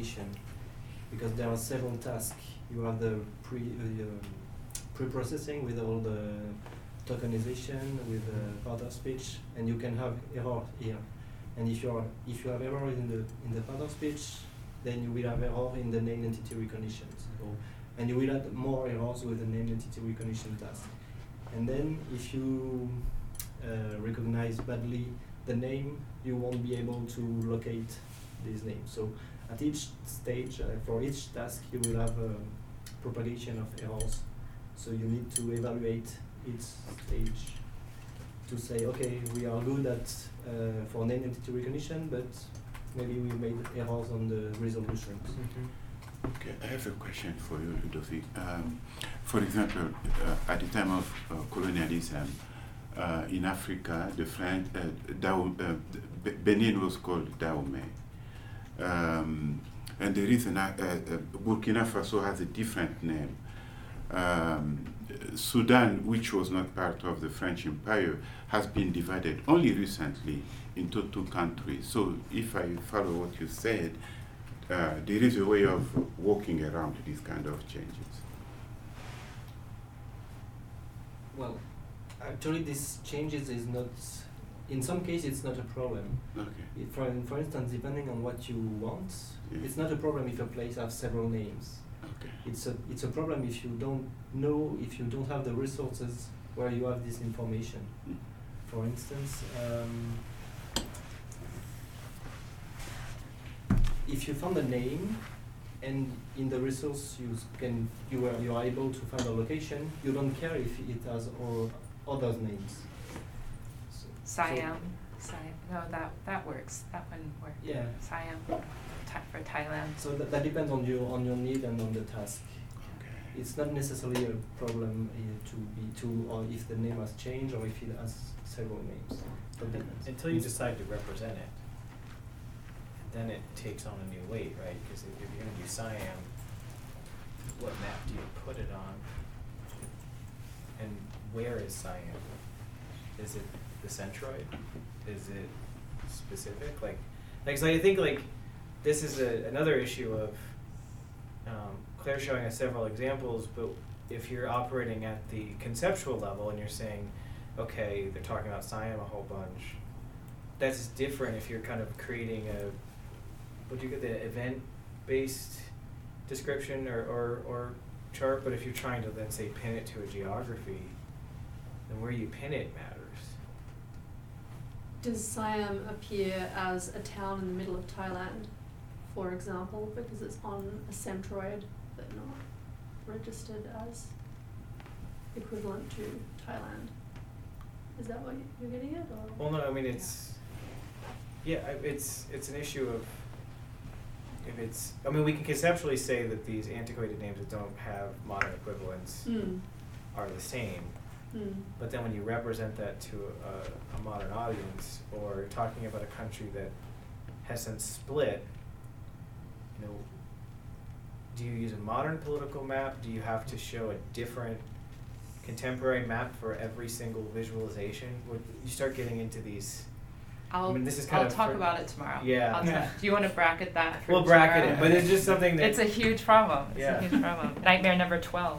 propagation, because there are several tasks. You have the pre-processing with all the tokenization with part of speech, and you can have error here. And if you have error in the part of speech, then you will have error in the name entity recognition. So, and you will add more errors with the name entity recognition task. And then if you recognize badly the name, you won't be able to locate these names. So at each stage, for each task, you will have propagation of errors. So you need to evaluate each stage to say, okay, we are good at for name entity recognition, but maybe we made errors on the resolutions. Mm-hmm. Okay, I have a question for you, Ludovic. For example, at the time of colonialism in Africa, the French, Benin was called Dahomey. And there is Burkina Faso has a different name. Sudan, which was not part of the French Empire, has been divided only recently into two countries. So if I follow what you said, there is a way of walking around these kind of changes. Well, actually these changes is not, in some cases it's not a problem. Okay. For instance, depending on what you want, it's not a problem if a place has several names. Okay. It's a problem if you don't know, if you don't have the resources where you have this information. Mm. For instance, if you found a name and in the resource you are able to find a location, you don't care if it has all other names. Siam. No, that works. That one works. Yeah. Siam for Thailand. So that depends on your need and on the task. Okay. It's not necessarily a problem or if the name has changed or if it has several names. That depends. Until you decide to represent it, then it takes on a new weight, right? Because if you're going to do Siam, what map do you put it on? And where is Siam? Is it the centroid? Is it specific? So I think this is another issue of Claire showing us several examples, but if you're operating at the conceptual level and you're saying, okay, they're talking about Siam a whole bunch, that's different if you're kind of creating would you get the event-based description or chart, but if you're trying to then say pin it to a geography, then where you pin it matters. Does Siam appear as a town in the middle of Thailand, for example, because it's on a centroid but not registered as equivalent to Thailand? Is that what you're getting at? Or? Well, no, I mean it's an issue of if it's. I mean, we can conceptually say that these antiquated names that don't have modern equivalents are the same. But then when you represent that to a modern audience, or talking about a country that has since split, do you use a modern political map? Do you have to show a different contemporary map for every single visualization? You start getting into these. I'll talk about it tomorrow. Yeah. Do you want to bracket that? We'll bracket it, but it's just something that. It's a huge problem. It's a huge problem. Nightmare number 12.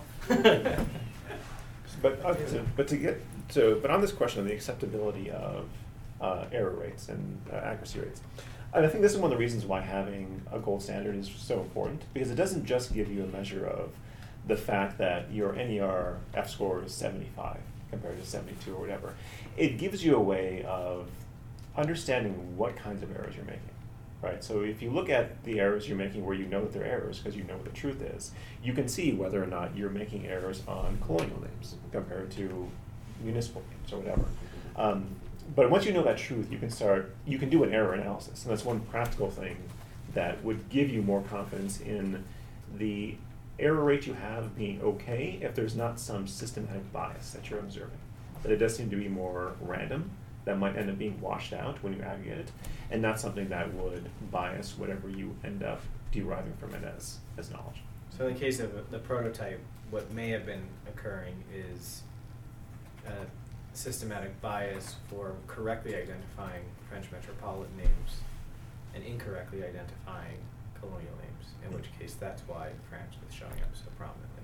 But on this question of the acceptability of error rates and accuracy rates, and I think this is one of the reasons why having a gold standard is so important, because it doesn't just give you a measure of the fact that your NER F score is 75 compared to 72 or whatever. It gives you a way of understanding what kinds of errors you're making. Right, so if you look at the errors you're making where you know that they're errors because you know what the truth is, you can see whether or not you're making errors on colonial names compared to municipal names or whatever. But once you know that truth, you can do an error analysis, and that's one practical thing that would give you more confidence in the error rate you have being okay if there's not some systematic bias that you're observing. That it does seem to be more random, that might end up being washed out when you aggregate it, and not something that would bias whatever you end up deriving from it as knowledge. So in the case of the prototype, what may have been occurring is a systematic bias for correctly identifying French metropolitan names and incorrectly identifying colonial names. in which case that's why France was showing up so prominently.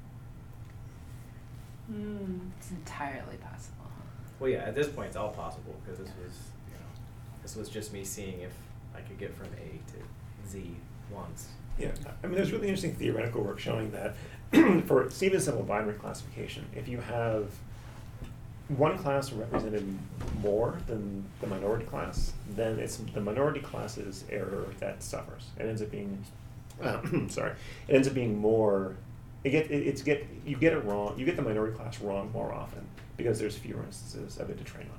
It's entirely possible. Well, yeah, at this point it's all possible because this was just me seeing if I could get from A to Z once. Yeah, I mean, there's really interesting theoretical work showing that for even simple binary classification, if you have one class represented more than the minority class, then it's the minority class's error that suffers. It ends up being, sorry, it ends up being more. You get it wrong. You get the minority class wrong more often because there's fewer instances of it to train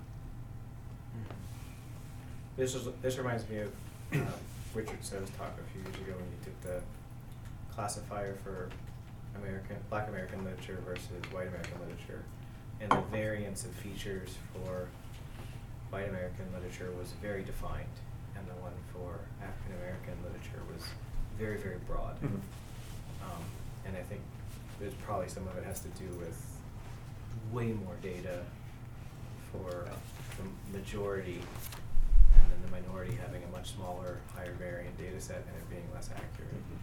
on. This reminds me of Richard So's talk a few years ago when he took the classifier for Black American literature versus white American literature, and the variance of features for white American literature was very defined, and the one for African American literature was very, very broad. Mm-hmm. And I think there's probably some of it has to do with way more data for the majority, and then the minority having a much smaller, higher variant data set and it being less accurate. Mm-hmm.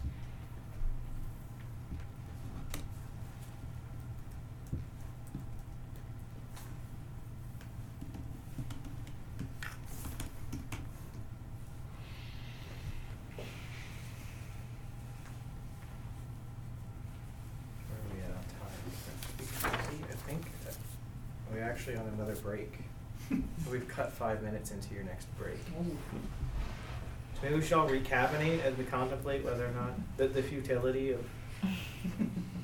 Where are we at on time? I think we're actually on another break. We've cut 5 minutes into your next break. So maybe we should all recabinet as we contemplate whether or not the futility of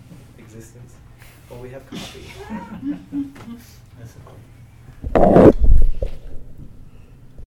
existence. Well, we have coffee. That's